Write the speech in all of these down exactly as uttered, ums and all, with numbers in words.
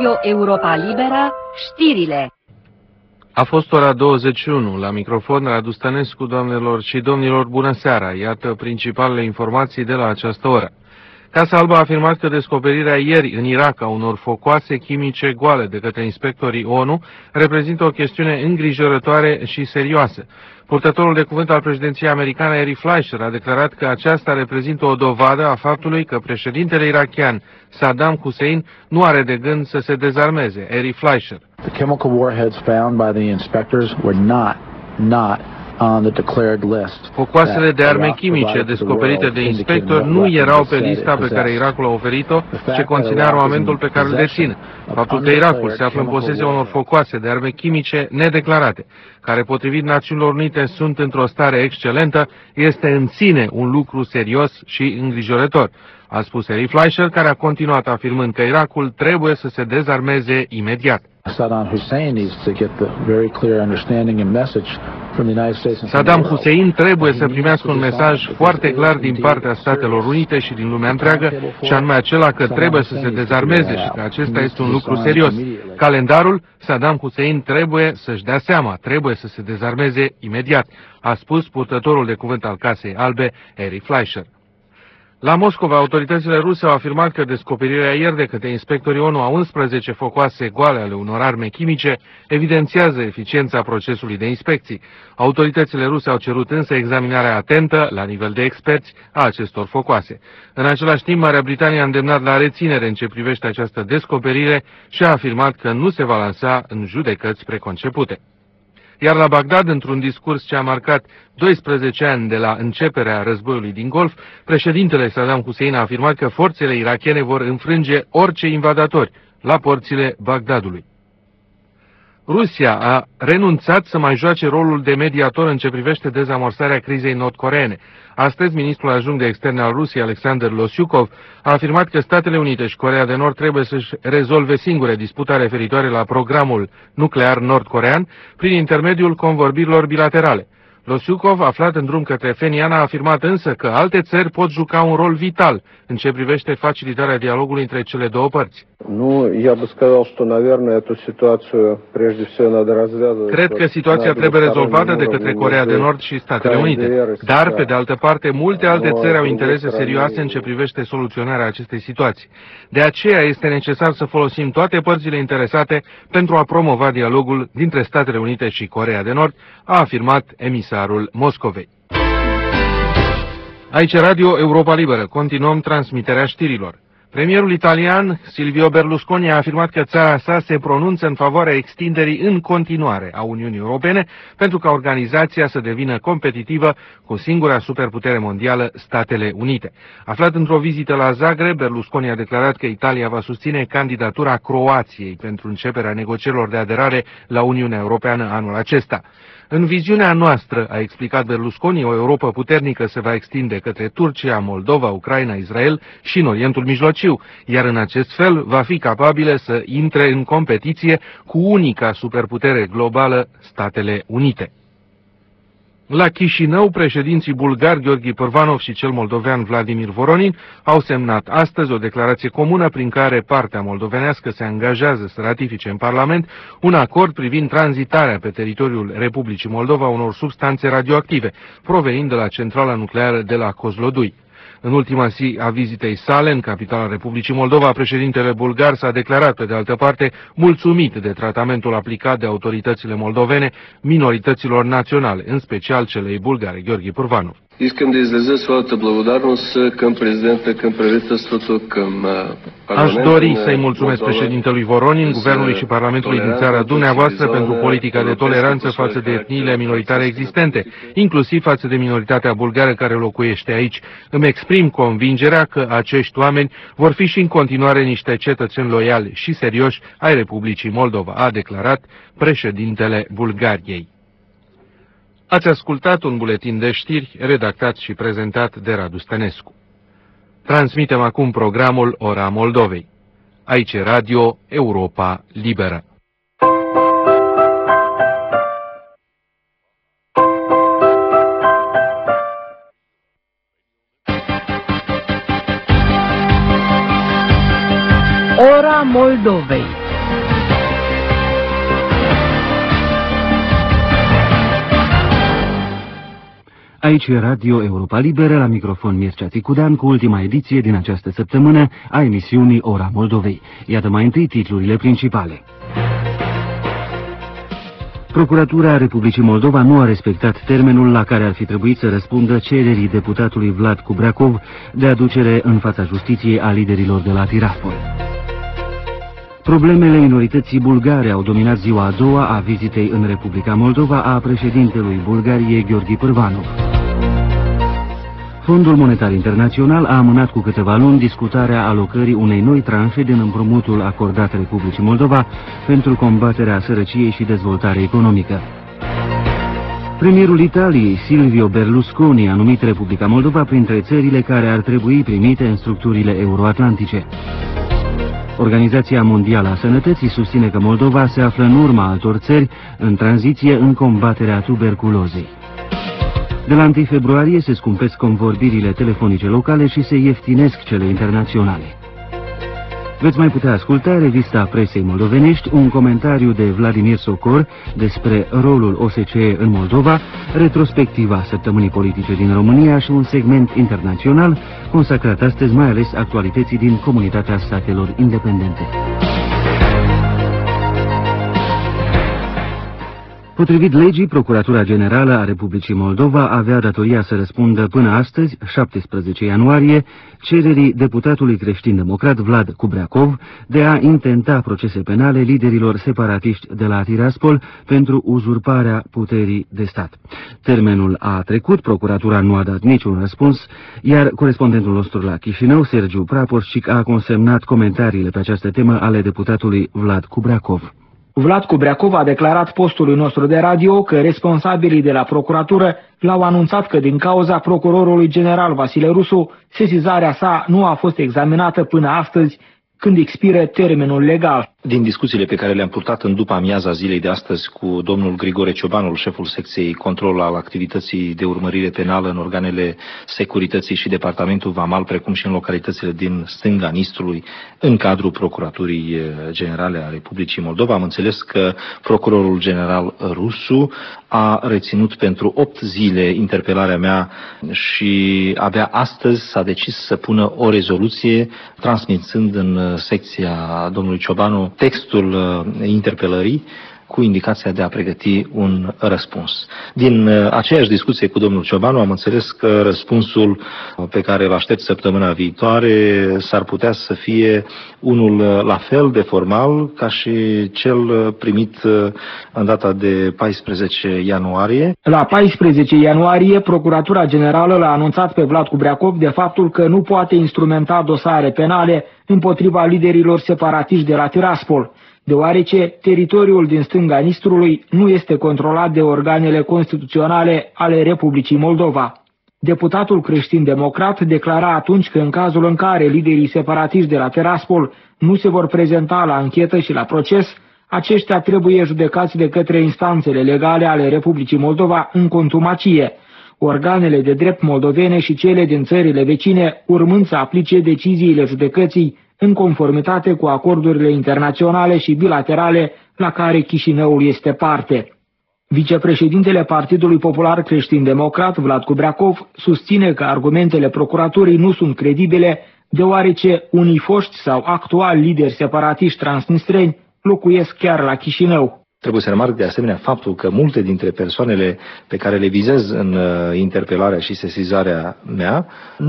Radio Europa Liberă, știrile. A fost ora douăzeci și unu. La microfon, Radu Stănescu. Doamnelor și domnilor, bună seara! Iată principalele informații de la această oră. Casa Albă a afirmat că descoperirea ieri în Irak a unor focoase chimice goale de către inspectorii ONU reprezintă o chestiune îngrijorătoare și serioasă. Purtătorul de cuvânt al președinției americane, Eri Fleischer, a declarat că aceasta reprezintă o dovadă a faptului că președintele irakian Saddam Hussein nu are de gând să se dezarmeze. Eri Fleischer. The chemical warheads found by the inspectors were not not on the declared list. Focoasele de arme chimice descoperite de inspectori nu erau pe lista pe care Irakul a oferit-o, ce conținea armamentul pe care îl deține. Faptul că Irakul se află în posesia unor focoase de arme chimice nedeclarate, care potrivit Națiunilor Unite sunt într-o stare excelentă, este în sine un lucru serios și îngrijorător, a spus Eri Fleischer, care a continuat afirmând că Irakul trebuie să se dezarmeze imediat. Saddam Hussein needs to get the very clear understanding and message from the United States. Saddam Hussein trebuie să primească un mesaj foarte clar din partea Statelor Unite și din lumea întreagă, și anume acela că trebuie să se dezarmeze și că acesta este un lucru serios. Calendarul, Saddam Hussein trebuie să-și dea seama, trebuie să se dezarmeze imediat, a spus purtătorul de cuvânt al Casei Albe, Eri Fleischer. La Moscova, autoritățile ruse au afirmat că descoperirea ieri de către inspectorii ONU a unsprezece focoase goale ale unor arme chimice evidențiază eficiența procesului de inspecții. Autoritățile ruse au cerut însă examinarea atentă, la nivel de experți, a acestor focoase. În același timp, Marea Britanie a îndemnat la reținere în ce privește această descoperire și a afirmat că nu se va lansa în judecăți preconcepute. Iar la Bagdad, într-un discurs ce a marcat doisprezece ani de la începerea războiului din Golf, președintele Saddam Hussein a afirmat că forțele irakiene vor înfrânge orice invadatori la porțile Bagdadului. Rusia a renunțat să mai joace rolul de mediator în ce privește dezamorsarea crizei nord-coreene. Astăzi, ministrul adjunct de externe al Rusiei, Alexander Losyukov, a afirmat că Statele Unite și Coreea de Nord trebuie să-și rezolve singure disputa referitoare la programul nuclear nord-corean prin intermediul convorbirilor bilaterale. Losyukov, aflat în drum către Phenian, a afirmat însă că alte țări pot juca un rol vital în ce privește facilitarea dialogului între cele două părți. Cred că situația trebuie rezolvată de către Coreea de Nord și Statele Unite, dar, pe de altă parte, multe alte țări au interese serioase în ce privește soluționarea acestei situații. De aceea este necesar să folosim toate părțile interesate pentru a promova dialogul dintre Statele Unite și Coreea de Nord, a afirmat emisarul Moscovei. Aici Radio Europa Liberă. Continuăm transmiterea știrilor. Premierul italian Silvio Berlusconi a afirmat că țara sa se pronunță în favoarea extinderii în continuare a Uniunii Europene pentru ca organizația să devină competitivă cu singura superputere mondială, Statele Unite. Aflat într-o vizită la Zagreb, Berlusconi a declarat că Italia va susține candidatura Croației pentru începerea negocierilor de aderare la Uniunea Europeană anul acesta. În viziunea noastră, a explicat Berlusconi, o Europă puternică se va extinde către Turcia, Moldova, Ucraina, Israel și în Orientul Mijlociu, iar în acest fel va fi capabilă să intre în competiție cu unica superputere globală, Statele Unite. La Chișinău, președinții bulgar Gheorghe Pârvanov și cel moldovean Vladimir Voronin au semnat astăzi o declarație comună prin care partea moldovenească se angajează să ratifice în Parlament un acord privind tranzitarea pe teritoriul Republicii Moldova unor substanțe radioactive, provenind de la centrala nucleară de la Kozlodui. În ultima zi a vizitei sale în capitala Republicii Moldova, președintele bulgar s-a declarat, pe de altă parte, mulțumit de tratamentul aplicat de autoritățile moldovene minorităților naționale, în special celei bulgare, Gheorghe Pârvanov. Искам да изразя своята благодарност към президента, към правителството, към Aș dori să-i mulțumesc președintelui Voronin, guvernului și parlamentului din țara dumneavoastră pentru politica de toleranță față de etniile minoritare existente, inclusiv față de minoritatea bulgară care locuiește aici. Îmi exprim convingerea că acești oameni vor fi și în continuare niște cetățeni loiali și serioși ai Republicii Moldova, a declarat președintele Bulgariei. Ați ascultat un buletin de știri redactat și prezentat de Radu Stănescu. Transmitem acum programul Ora Moldovei. Aici Radio Europa Liberă. Ora Moldovei. Aici e Radio Europa Liberă, la microfon Mircea Ticudan, cu ultima ediție din această săptămână a emisiunii Ora Moldovei. Iată mai întâi titlurile principale. Procuratura Republicii Moldova nu a respectat termenul la care ar fi trebuit să răspundă cererii deputatului Vlad Kubreakov de aducere în fața justiției a liderilor de la Tiraspol. Problemele minorității bulgare au dominat ziua a doua a vizitei în Republica Moldova a președintelui Bulgariei Gheorghe Pârvanov. Fondul Monetar Internațional a amânat cu câteva luni discutarea alocării unei noi tranșe din împrumutul acordat Republicii Moldova pentru combaterea sărăciei și dezvoltarea economică. Premierul Italiei, Silvio Berlusconi, a numit Republica Moldova printre țările care ar trebui primite în structurile euroatlantice. Organizația Mondială a Sănătății susține că Moldova se află în urma altor țări în tranziție în combaterea tuberculozei. De la întâi februarie se scumpesc convorbirile telefonice locale și se ieftinesc cele internaționale. Veți mai putea asculta revista presei moldovenești, un comentariu de Vladimir Socor despre rolul O S C E în Moldova, retrospectiva săptămânii politice din România și un segment internațional consacrat astăzi mai ales actualității din Comunitatea Statelor Independente. Potrivit legii, Procuratura Generală a Republicii Moldova avea datoria să răspundă până astăzi, șaptesprezece ianuarie, cererii deputatului creștin-democrat Vlad Kubreakov de a intenta procese penale liderilor separatiști de la Tiraspol pentru uzurparea puterii de stat. Termenul a trecut, procuratura nu a dat niciun răspuns, iar corespondentul nostru la Chișinău, Sergiu Praporșic, a consemnat comentariile pe această temă ale deputatului Vlad Kubreakov. Vlad Kubreakov a declarat postului nostru de radio că responsabilii de la procuratură l-au anunțat că din cauza procurorului general Vasile Rusu, sesizarea sa nu a fost examinată până astăzi, când expiră termenul legal. Din discuțiile pe care le-am purtat în după amiaza zilei de astăzi cu domnul Grigore Ciobanul, șeful secției control al activității de urmărire penală în organele securității și departamentul Vamal, precum și în localitățile din stânga Nistrului, în cadrul Procuraturii Generale a Republicii Moldova, am înțeles că procurorul general Rusu a reținut pentru opt zile interpelarea mea și abia astăzi s-a decis să pună o rezoluție, transmițând în secția domnului Ciobanu textul interpelării cu indicația de a pregăti un răspuns. Din aceeași discuție cu domnul Ciobanu am înțeles că răspunsul pe care îl aștept săptămâna viitoare s-ar putea să fie unul la fel de formal ca și cel primit în data de paisprezece ianuarie. La paisprezece ianuarie, Procuratura Generală l-a anunțat pe Vlad Kubreakov de faptul că nu poate instrumenta dosare penale împotriva liderilor separatiști de la Tiraspol, deoarece teritoriul din stânga Nistrului nu este controlat de organele constituționale ale Republicii Moldova. Deputatul creștin-democrat declara atunci că în cazul în care liderii separatiști de la Tiraspol nu se vor prezenta la anchetă și la proces, aceștia trebuie judecați de către instanțele legale ale Republicii Moldova în contumacie, organele de drept moldovene și cele din țările vecine urmând să aplice deciziile judecății în conformitate cu acordurile internaționale și bilaterale la care Chișinăul este parte. Vicepreședintele Partidului Popular Creștin-Democrat, Vlad Kubreakov, susține că argumentele procuraturii nu sunt credibile, deoarece unii foști sau actuali lideri separatiști transnistreni locuiesc chiar la Chișinău. Trebuie să remarc de asemenea faptul că multe dintre persoanele pe care le vizez în uh, interpelarea și sesizarea mea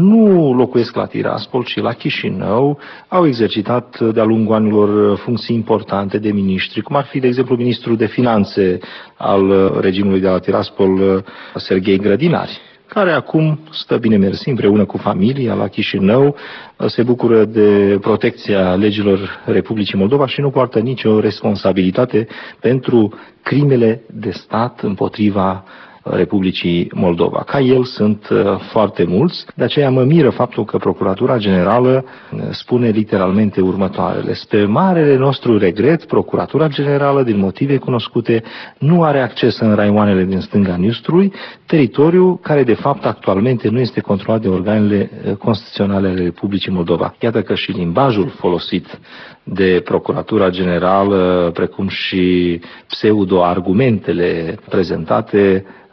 nu locuiesc la Tiraspol, ci la Chișinău, au exercitat de-a lungul anilor funcții importante de miniștri, cum ar fi, de exemplu, ministrul de finanțe al uh, regimului de la Tiraspol, uh, Serghei Grădinari, care acum stă bine mersi împreună cu familia la Chișinău, se bucură de protecția legilor Republicii Moldova și nu poartă nicio responsabilitate pentru crimele de stat împotriva Republicii Moldova. Ca el sunt foarte mulți, de aceea mă miră faptul că Procuratura Generală spune literalmente următoarele. Spre marele nostru regret, Procuratura Generală, din motive cunoscute, nu are acces în raioanele din stânga Nistrului, teritoriu care de fapt actualmente nu este controlat de organele constituționale ale Republicii Moldova. Iată că și limbajul folosit de Procuratura Generală, precum și pseudo-argumentele prezentate,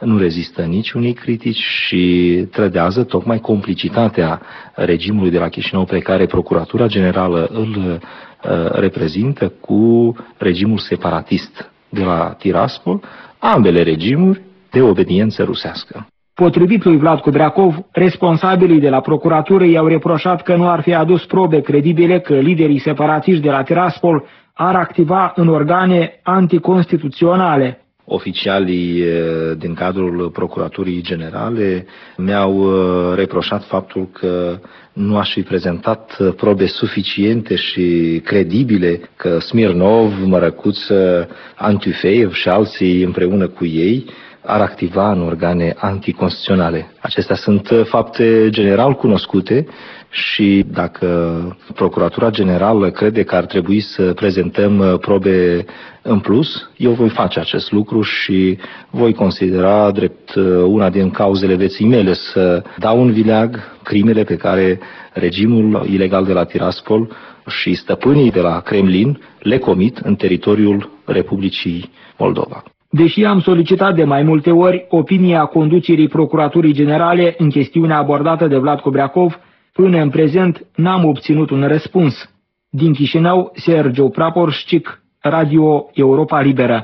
nu rezistă niciunei critici și trădează tocmai complicitatea regimului de la Chișinău pe care Procuratura Generală îl uh, reprezintă cu regimul separatist de la Tiraspol, ambele regimuri de obediență rusească. Potrivit lui Vlad Cubreacov, responsabilii de la procuratură i-au reproșat că nu ar fi adus probe credibile că liderii separatiști de la Tiraspol ar activa în organe anticonstituționale. Oficialii din cadrul Procuraturii Generale mi-au reproșat faptul că nu aș fi prezentat probe suficiente și credibile că Smirnov, Mărăcuță, Antufeiev și alții împreună cu ei ar activa în organe anticonstituționale. Acestea sunt fapte general cunoscute și dacă Procuratura Generală crede că ar trebui să prezentăm probe în plus, eu voi face acest lucru și voi considera drept una din cauzele vieții mele să dau în vileag crimele pe care regimul ilegal de la Tiraspol și stăpânii de la Kremlin le comit în teritoriul Republicii Moldova. Deși am solicitat de mai multe ori opinia conducerii Procuraturii Generale în chestiunea abordată de Vlad Cubreacov, până în prezent n-am obținut un răspuns. Din Chișinău, Sergiu Praporșcic, Radio Europa Liberă.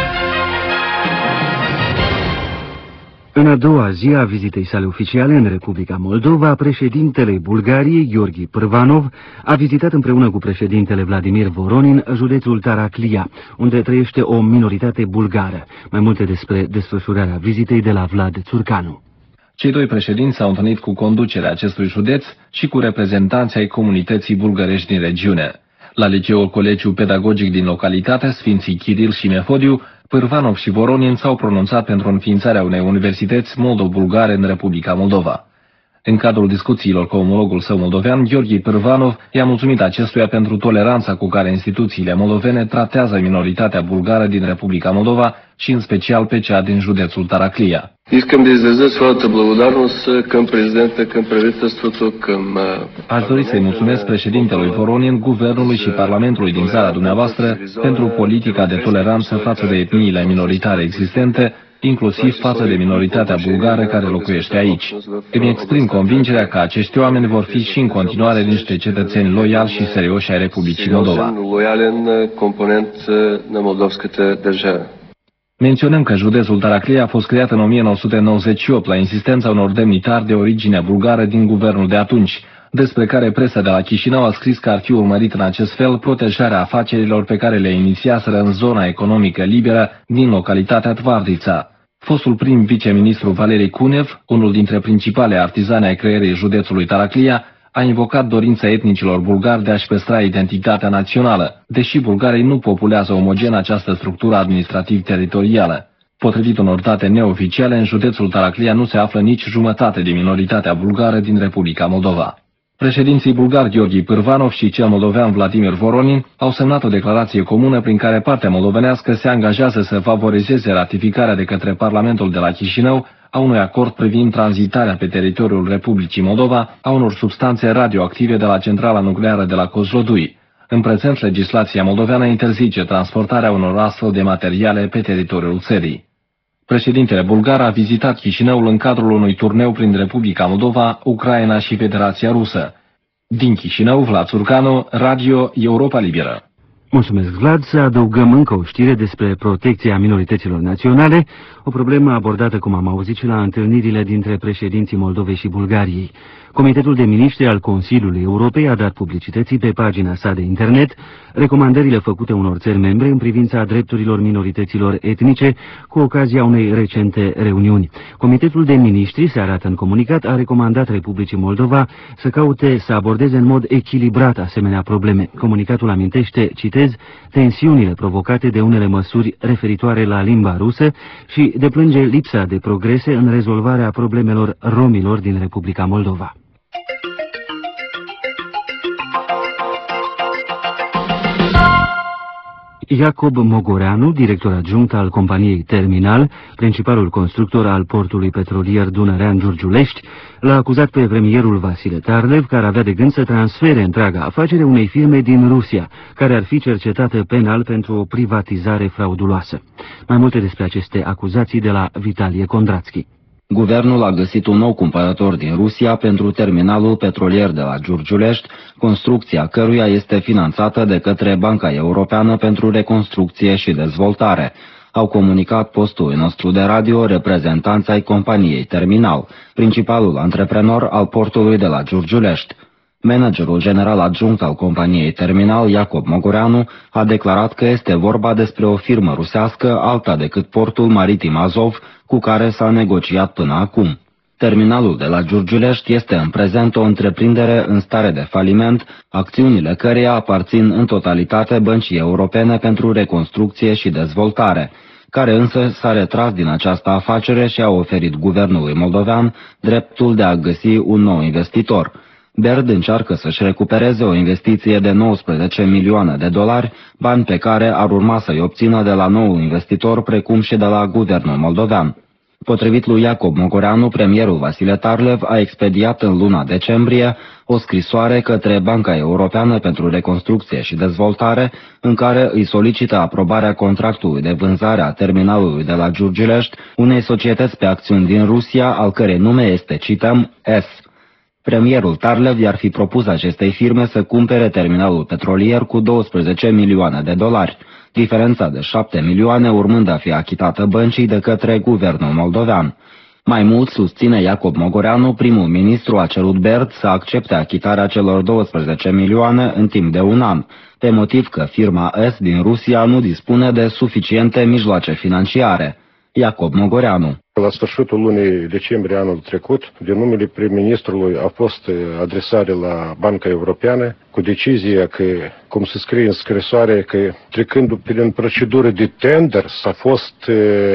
În a doua zi a vizitei sale oficiale în Republica Moldova, președintele Bulgariei, Gheorghe Pârvanov, a vizitat împreună cu președintele Vladimir Voronin județul Taraclia, unde trăiește o minoritate bulgară. Mai multe despre desfășurarea vizitei de la Vlad Țurcanu. Cei doi președinți s-au întâlnit cu conducerea acestui județ și cu reprezentanții ai comunității bulgărești din regiune. La liceul Colegiu Pedagogic din localitate, Sfinții Chiril și Mefodiu, Pârvanov și Voronin s-au pronunțat pentru înființarea unei universități moldo-bulgare în Republica Moldova. În cadrul discuțiilor cu omologul său moldovean, Gheorghe Pârvanov i-a mulțumit acestuia pentru toleranța cu care instituțiile moldovene tratează minoritatea bulgară din Republica Moldova și în special pe cea din județul Taraclia. Aș dori să-i mulțumesc președintelui Voronin, guvernului și parlamentului din țara dumneavoastră pentru politica de toleranță față de etniile minoritare existente, inclusiv față de minoritatea bulgară care locuiește aici. Îmi exprim convingerea că acești oameni vor fi și în continuare niște cetățeni loiali și serioși ai Republicii Moldova. Menționăm că județul Taraclia a fost creat în o mie nouă sute nouăzeci și opt la insistența unor demnitari de origine bulgară din guvernul de atunci, despre care presa de la Chișinău a scris că ar fi urmărit în acest fel protejarea afacerilor pe care le inițiaseră în zona economică liberă din localitatea Tvardița. Fostul prim viceministru Valeri Cunev, unul dintre principale artizani ai creării județului Taraclia, a invocat dorința etnicilor bulgari de a-și păstra identitatea națională, deși bulgarii nu populează omogen această structură administrativ-teritorială. Potrivit unor date neoficiale, în județul Taraclia nu se află nici jumătate de minoritatea bulgară din Republica Moldova. Președinții bulgari Gheorghe Pârvanov și cel moldovean Vladimir Voronin au semnat o declarație comună prin care partea moldovenească se angajează să favorizeze ratificarea de către Parlamentul de la Chișinău a unui acord privind tranzitarea pe teritoriul Republicii Moldova a unor substanțe radioactive de la centrala nucleară de la Kozlodui. În prezent, legislația moldoveană interzice transportarea unor astfel de materiale pe teritoriul țării. Președintele bulgar a vizitat Chișinăul în cadrul unui turneu prin Republica Moldova, Ucraina și Federația Rusă. Din Chișinău, Vlad Țurcanu, Radio Europa Liberă. Mulțumesc, Vlad. Să adăugăm încă o știre despre protecția minorităților naționale, o problemă abordată, cum am auzit, și la întâlnirile dintre președinții Moldovei și Bulgariei. Comitetul de Miniștri al Consiliului Europei a dat publicității pe pagina sa de internet recomandările făcute unor țări membre în privința drepturilor minorităților etnice cu ocazia unei recente reuniuni. Comitetul de Miniștri, se arată în comunicat, a recomandat Republicii Moldova să caute să abordeze în mod echilibrat asemenea probleme. Comunicatul amintește, citez, tensiunile provocate de unele măsuri referitoare la limba rusă și deplânge lipsa de progrese în rezolvarea problemelor romilor din Republica Moldova. Iacob Mogoreanu, director adjunct al companiei Terminal, principalul constructor al portului petrolier dunărean Giurgiulești, l-a acuzat pe premierul Vasile Tarlev, care avea de gând să transfere întreaga afacere unei firme din Rusia, care ar fi cercetată penal pentru o privatizare frauduloasă. Mai multe despre aceste acuzații de la Vitalie Kondrațchi. Guvernul a găsit un nou cumpărător din Rusia pentru terminalul petrolier de la Giurgiulești, construcția căruia este finanțată de către Banca Europeană pentru Reconstrucție și Dezvoltare. Au comunicat postului nostru de radio reprezentanți ai companiei Terminal, principalul antreprenor al portului de la Giurgiulești. Managerul general adjunct al companiei Terminal, Iacob Mogoreanu, a declarat că este vorba despre o firmă rusească alta decât portul maritim Azov, cu care s-a negociat până acum. Terminalul de la Giurgiulești este în prezent o întreprindere în stare de faliment, acțiunile căreia aparțin în totalitate Băncii Europene pentru Reconstrucție și Dezvoltare, care însă s-a retras din această afacere și a oferit guvernului moldovean dreptul de a găsi un nou investitor. BERD încearcă să-și recupereze o investiție de nouăsprezece milioane de dolari, bani pe care ar urma să-i obțină de la noul investitor, precum și de la guvernul moldovean. Potrivit lui Iacob Mogoreanu, premierul Vasile Tarlev a expediat în luna decembrie o scrisoare către Banca Europeană pentru Reconstrucție și Dezvoltare, în care îi solicită aprobarea contractului de vânzare a terminalului de la Giurgiulești unei societăți pe acțiuni din Rusia, al cărei nume este, cităm, S. Premierul Tarlev i-ar fi propus acestei firme să cumpere terminalul petrolier cu douăsprezece milioane de dolari, diferența de șapte milioane urmând a fi achitată băncii de către guvernul moldovean. Mai mult, susține Iacob Mogoreanu, primul ministru a cerut BERD să accepte achitarea celor douăsprezece milioane în timp de un an, pe motiv că firma S din Rusia nu dispune de suficiente mijloace financiare. Iacob Mogoreanu. La sfârșitul lunii decembrie anul trecut, din numele prim-ministrului a fost adresare la Banca Europeană cu decizia că, cum se scrie în scrisoare, că trecând prin procedură de tender s-a fost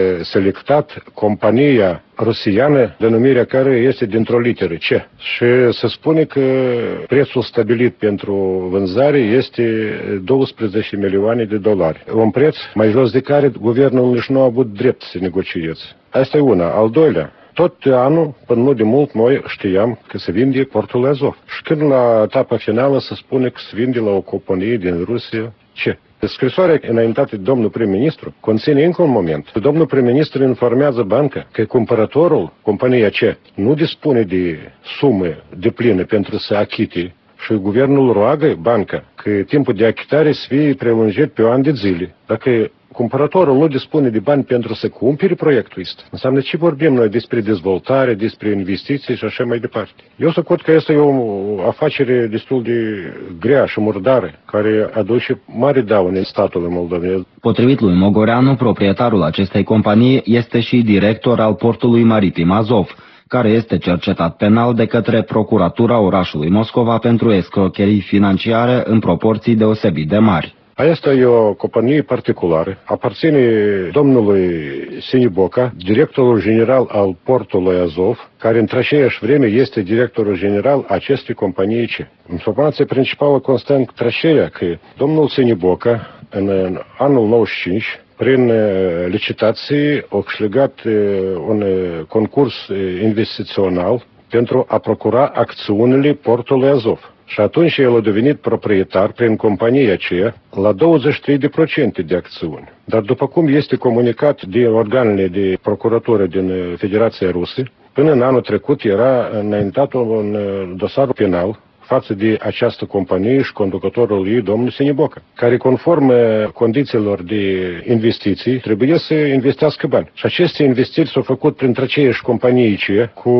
selectat compania rusiană, denumirea care este dintr-o literă C. Și se spune că prețul stabilit pentru vânzare este douăsprezece milioane de dolari. Un preț mai jos de care guvernul nici nu a avut drept să negocieze. Asta e una. Al doilea, tot anul, până nu de mult, noi știam că se vinde portul Azov. Și când la etapa finală se spune că se vinde la o companie din Rusia, ce? Scrisoarea înaintată de domnul prim-ministru conține încă un moment. Domnul prim-ministru informează banca că cumpărătorul, compania C, nu dispune de sume de plină pentru să achite și guvernul roagă banca că timpul de achitare să fie prelungit pe un an de zile. Dacă cumpărătorul nu dispune de bani pentru să cumpere proiectul ăsta, înseamnă ce vorbim noi despre dezvoltare, despre investiții și așa mai departe. Eu socot că este o afacere destul de grea și murdară, care aduce mari daune statului moldovenesc. Potrivit lui Mogoreanu, proprietarul acestei companii este și director al portului maritim Azov, care este cercetat penal de către Procuratura orașului Moscova pentru escrocherii financiare în proporții deosebit de mari. Asta e o companie particulară, aparține domnului Siniboca, directorul general al portului Azov, care într aceeași vreme este directorul general acestei companii C. Informația principală constă în aceea că domnul Siniboca, în anul nouăzeci și cinci, prin licitații, a câștigat un concurs investițional pentru a procura acțiunile portului Azov. Și atunci el a devenit proprietar prin compania aceea la douăzeci și trei la sută de acțiuni. Dar după cum este comunicat de organele de procuratură din Federația Rusă, până în anul trecut era înaintat un dosar penal față de această companie și conducătorul ei, domnul Siniboca, care, conform condițiilor de investiții, trebuie să investească bani. Și aceste investiții s-au făcut printre aceeași companii ce, cu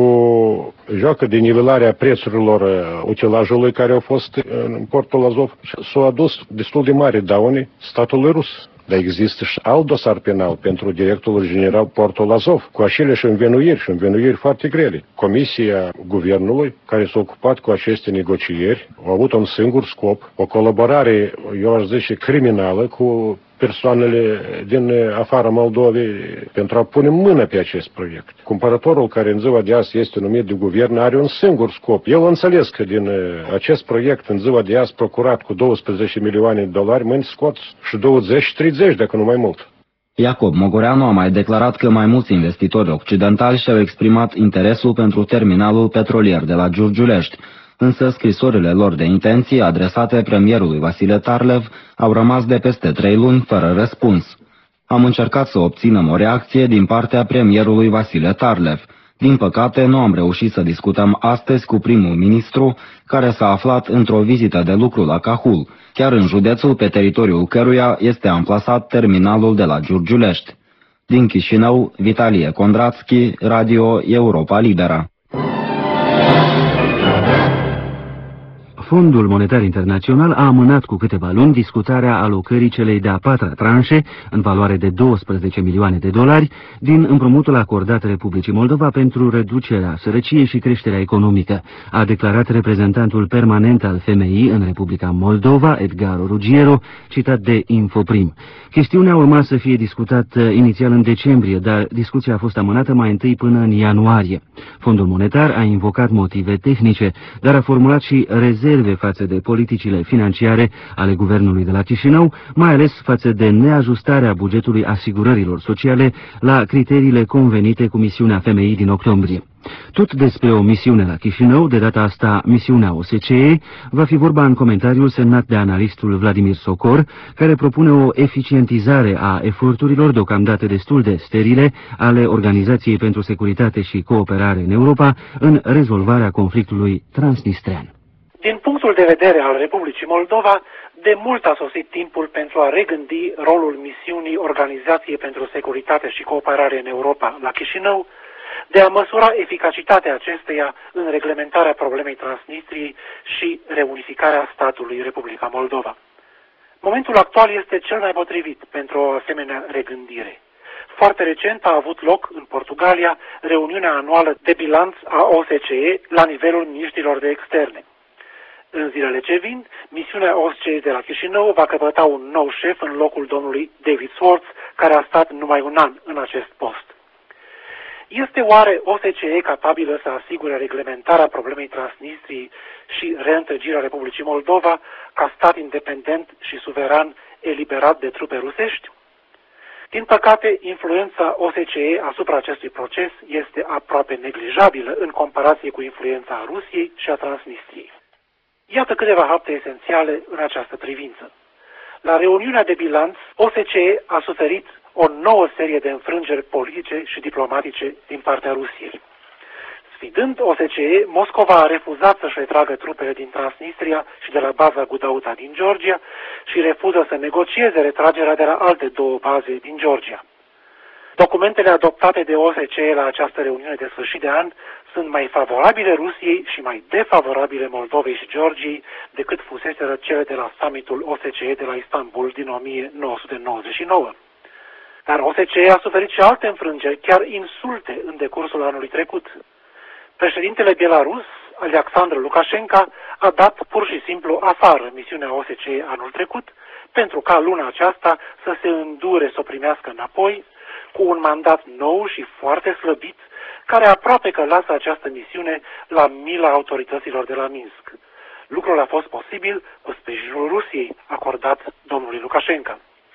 joacă de nivelare a prețurilor utilajului care au fost în portul Azov, s-au adus destul de mari daune statului rus. Dar există și alt dosar penal pentru directorul general portul Azov, cu aceleași învinuiri și învinuiri foarte grele. Comisia guvernului, care s-a ocupat cu aceste negocieri, a avut un singur scop, o colaborare, eu aș zice, criminală cu persoanele din afara Moldovei pentru a pune mână pe acest proiect. Cumpărătorul, care în ziua de azi este numit de guvern, are un singur scop. El înțeles că din acest proiect în ziua de azi procurat cu douăsprezece milioane de dolari, mâini scoți și douăzeci treizeci, dacă nu mai mult. Iacob Mogoreanu a mai declarat că mai mulți investitori occidentali și-au exprimat interesul pentru terminalul petrolier de la Giurgiulești, însă scrisorile lor de intenții adresate premierului Vasile Tarlev au rămas de peste trei luni fără răspuns. Am încercat să obținem o reacție din partea premierului Vasile Tarlev. Din păcate, nu am reușit să discutăm astăzi cu primul ministru, care s-a aflat într-o vizită de lucru la Cahul, chiar în județul pe teritoriul căruia este amplasat terminalul de la Giurgiulești. Din Chișinău, Vitalie Kondrațchi, Radio Europa Libera. Fondul Monetar Internațional a amânat cu câteva luni discutarea alocării celei de-a patra tranșe, în valoare de douăsprezece milioane de dolari, din împrumutul acordat Republicii Moldova pentru reducerea sărăciei și creșterea economică, a declarat reprezentantul permanent al femeii în Republica Moldova, Edgaro Ruggiero, citat de Infoprim. Chestiunea urma să fie discutată inițial în decembrie, dar discuția a fost amânată mai întâi până în ianuarie. Fondul Monetar a invocat motive tehnice, dar a formulat și rezerve față de politicile financiare ale guvernului de la Chișinău, mai ales față de neajustarea bugetului asigurărilor sociale la criteriile convenite cu misiunea femeii din octombrie. Tot despre o misiune la Chișinău, de data asta misiunea O S C E, va fi vorba în comentariul semnat de analistul Vladimir Socor, care propune o eficientizare a eforturilor deocamdată destul de sterile ale Organizației pentru Securitate și Cooperare în Europa în rezolvarea conflictului transnistrean. Din punctul de vedere al Republicii Moldova, de mult a sosit timpul pentru a regândi rolul misiunii Organizației pentru Securitate și Cooperare în Europa la Chișinău, de a măsura eficacitatea acesteia în reglementarea problemei Transnistriei și reunificarea statului Republica Moldova. Momentul actual este cel mai potrivit pentru o asemenea regândire. Foarte recent a avut loc în Portugalia reuniunea anuală de bilanț a O S C E la nivelul miniștrilor de externe. În zilele ce vin, misiunea O S C E de la Chișinău va căpăta un nou șef în locul domnului David Swartz, care a stat numai un an în acest post. Este oare O S C E capabilă să asigure reglementarea problemei Transnistriei și reîntregirea Republicii Moldova ca stat independent și suveran eliberat de trupe rusești? Din păcate, influența O S C E asupra acestui proces este aproape neglijabilă în comparație cu influența Rusiei și a Transnistriei. Iată câteva fapte esențiale în această privință. La reuniunea de bilanț, O S C E a suferit o nouă serie de înfrângeri politice și diplomatice din partea Rusiei. Sfidând O S C E, Moscova a refuzat să-și retragă trupele din Transnistria și de la baza Gudauta din Georgia și refuză să negocieze retragerea de la alte două baze din Georgia. Documentele adoptate de O S C E la această reuniune de sfârșit de an sunt mai favorabile Rusiei și mai defavorabile Moldovei și Georgiei decât fuseseră cele de la summitul O S C E de la Istanbul din o mie nouă sute nouăzeci și nouă. Dar O S C E a suferit și alte înfrângeri, chiar insulte, în decursul anului trecut. Președintele Belarus, Alexandru Lukashenko, a dat pur și simplu afară misiunea O S C E anul trecut, pentru ca luna aceasta să se îndure să o primească înapoi, cu un mandat nou și foarte slăbit, care aproape că lasă această misiune la mila autorităților de la Minsk. Lucrul a fost posibil cu sprijinul Rusiei acordat domnului Lukashenko.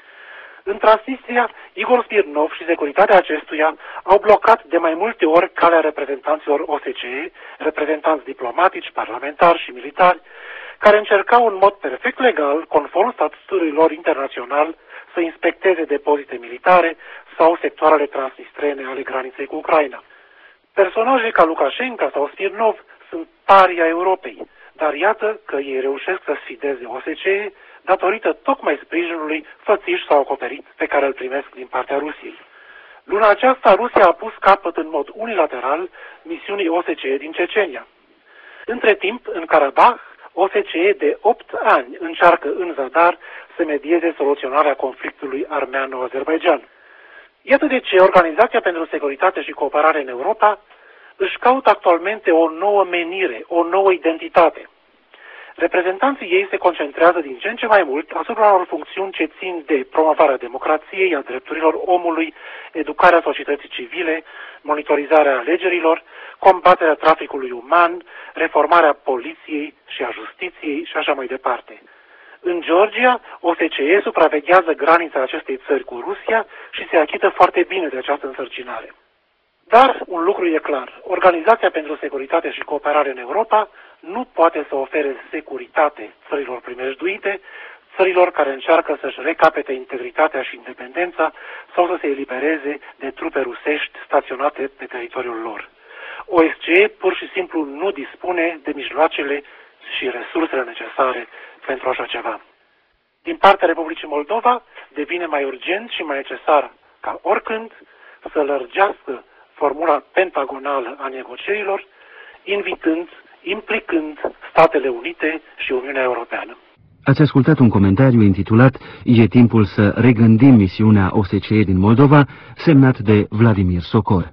În Transnistria, Igor Smirnov și securitatea acestuia au blocat de mai multe ori calea reprezentanților O S C E, reprezentanți diplomatici, parlamentari și militari, care încercau în mod perfect legal, conform statutului lor internațional, să inspecteze depozite militare sau sectoarele transnistrene ale graniței cu Ucraina. Personaje ca Lukashenko sau Smirnov sunt paria Europei, dar iată că ei reușesc să sfideze O S C E datorită tocmai sprijinului fățiș sau acoperit pe care îl primesc din partea Rusiei. Luna aceasta, Rusia a pus capăt în mod unilateral misiunii O S C E din Cecenia. Între timp, în Karabakh, O S C E de opt ani încearcă în zadar să medieze soluționarea conflictului armeano-azerbaidjan. Iată de ce Organizația pentru Securitate și Cooperare în Europa își caută actualmente o nouă menire, o nouă identitate. Reprezentanții ei se concentrează din ce în ce mai mult asupra unor funcțiuni ce țin de promovarea democrației, a drepturilor omului, educarea societății civile, monitorizarea alegerilor, combaterea traficului uman, reformarea poliției și a justiției și așa mai departe. În Georgia, O S C E supraveghează granița acestei țări cu Rusia și se achită foarte bine de această însărcinare. Dar un lucru e clar, Organizația pentru Securitate și Cooperare în Europa nu poate să ofere securitate țărilor primejduite, țărilor care încearcă să-și recapete integritatea și independența sau să se elibereze de trupe rusești staționate pe teritoriul lor. O S C E pur și simplu nu dispune de mijloacele și resursele necesare pentru așa ceva. Din partea Republicii Moldova devine mai urgent și mai necesar ca oricând să lărgească formula pentagonală a negocierilor, invitând, implicând Statele Unite și Uniunea Europeană. Ați ascultat un comentariu intitulat "E timpul să regândim misiunea O S C E din Moldova", semnat de Vladimir Socor.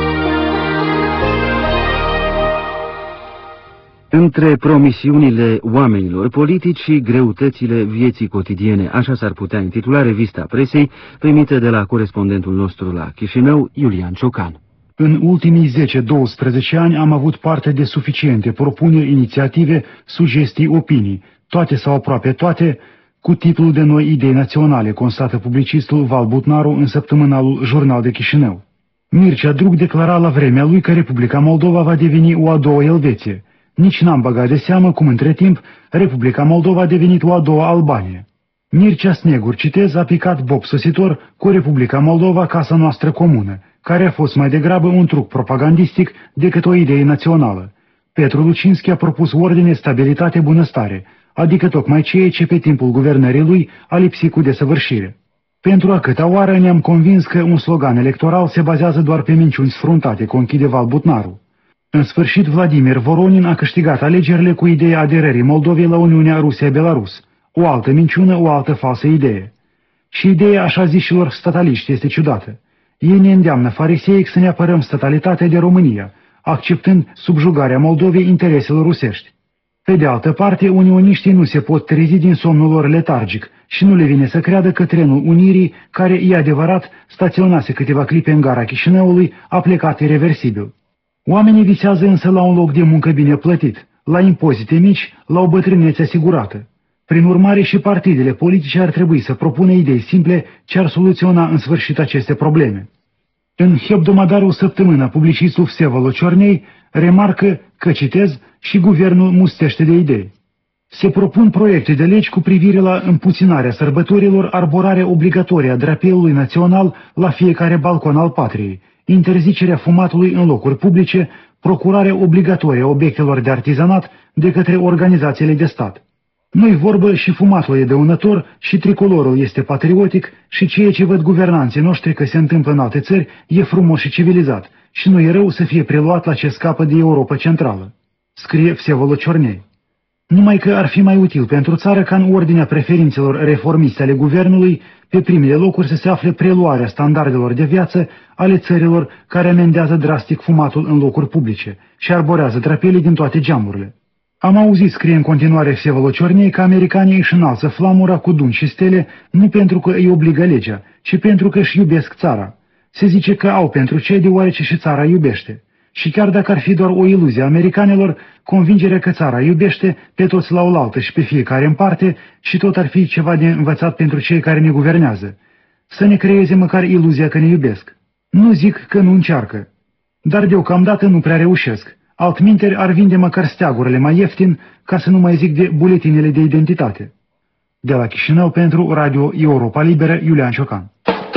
Între promisiunile oamenilor politici și greutățile vieții cotidiene, așa s-ar putea intitula revista presei primită de la corespondentul nostru la Chișinău, Iulian Ciocan. În ultimii zece douăsprezece ani am avut parte de suficiente propuneri, inițiative, sugestii, opinii, toate sau aproape toate, cu titlul de Noi idei naționale, constată publicistul Val Butnaru în săptămânalul Jurnal de Chișinău. Mircea Drug declara la vremea lui că Republica Moldova va deveni o a doua Elveție. Nici n-am băgat de seamă cum între timp Republica Moldova a devenit o a doua Albanie. Mircea Snegur, citez, a picat bob sositor cu Republica Moldova, casa noastră comună, care a fost mai degrabă un truc propagandistic decât o idee națională. Petru Lucinski a propus ordine, stabilitate, bunăstare, adică tocmai ceea ce pe timpul guvernării lui a lipsit cu desăvârșire. Pentru a câta oară ne-am convins că un slogan electoral se bazează doar pe minciuni sfruntate, conchide Val Butnaru. În sfârșit, Vladimir Voronin a câștigat alegerile cu ideea aderării Moldovei la Uniunea Rusia-Belarus. O altă minciună, o altă falsă idee. Și ideea așa zișilor stataliști este ciudată. Ei ne îndeamnă fariseic să ne apărăm statalitatea de România, acceptând subjugarea Moldovei intereselor rusești. Pe de altă parte, unioniștii nu se pot trezi din somnul lor letargic și nu le vine să creadă că trenul Unirii, care, e adevărat, staționase câteva clipe în gara Chișinăului, a plecat irreversibil. Oamenii visează însă la un loc de muncă bine plătit, la impozite mici, la o bătrânețe asigurată. Prin urmare, și partidele politice ar trebui să propună idei simple ce ar soluționa în sfârșit aceste probleme. În hebdomadarul Săptămâna, publicistul Vsevolo Ciornei remarcă că, citez, și guvernul mustește de idei. Se propun proiecte de legi cu privire la împuținarea sărbătorilor, arborarea obligatorie a drapelului național la fiecare balcon al patriei, interzicerea fumatului în locuri publice, procurarea obligatorie a obiectelor de artizanat de către organizațiile de stat. Nu-i vorbă, și fumatul e dăunător, și tricolorul este patriotic, și ceea ce văd guvernanții noștri că se întâmplă în alte țări e frumos și civilizat, și nu e rău să fie preluat la ce scapă de Europa Centrală, scrie Vsevolo Ciornei. Numai că ar fi mai util pentru țară ca în ordinea preferințelor reformiste ale guvernului, pe primele locuri să se afle preluarea standardelor de viață ale țărilor care amendează drastic fumatul în locuri publice și arborează drapelii din toate geamurile. Am auzit, scrie în continuare Vsevolo Ciornei, că americanii își înalță flamura cu dungi și stele nu pentru că îi obligă legea, ci pentru că își iubesc țara. Se zice că au pentru ce, deoarece și țara iubește. Și chiar dacă ar fi doar o iluzie a americanilor, convingerea că țara iubește pe toți la oaltă și pe fiecare în parte, și tot ar fi ceva de învățat pentru cei care ne guvernează. Să ne creeze măcar iluzia că ne iubesc. Nu zic că nu încearcă, dar deocamdată nu prea reușesc. Altminteri ar vinde măcar steagurile mai ieftin, ca să nu mai zic de buletinele de identitate. De la Chișinău pentru Radio Europa Liberă, Iulian Ciocan.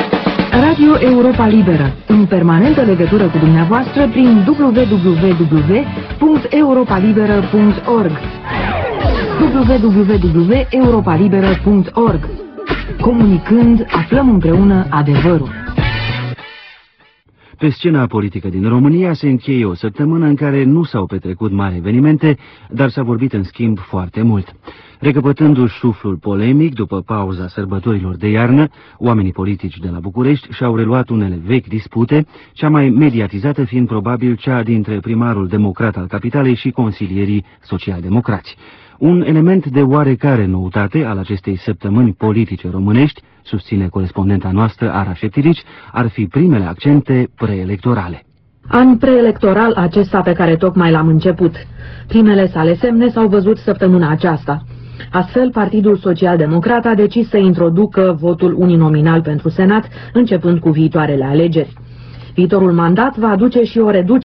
Radio Europa Liberă, în permanentă legătură cu dumneavoastră prin w w w punct europa liberă punct org w w w punct europa liberă punct org. Comunicând, aflăm împreună adevărul. Pe scena politică din România se încheie o săptămână în care nu s-au petrecut mari evenimente, dar s-a vorbit în schimb foarte mult. Recăpătându-și suflul polemic după pauza sărbătorilor de iarnă, oamenii politici de la București și-au reluat unele vechi dispute, cea mai mediatizată fiind probabil cea dintre primarul democrat al capitalei și consilierii social-democrați. Un element de oarecare noutate al acestei săptămâni politice românești, susține corespondenta noastră Ara Șeptirici, ar fi primele accente preelectorale. An preelectoral acesta pe care tocmai l-am început. Primele sale semne s-au văzut săptămâna aceasta. Astfel, Partidul Social-Democrat a decis să introducă votul uninominal pentru Senat, începând cu viitoarele alegeri. Viitorul mandat va aduce și o reducere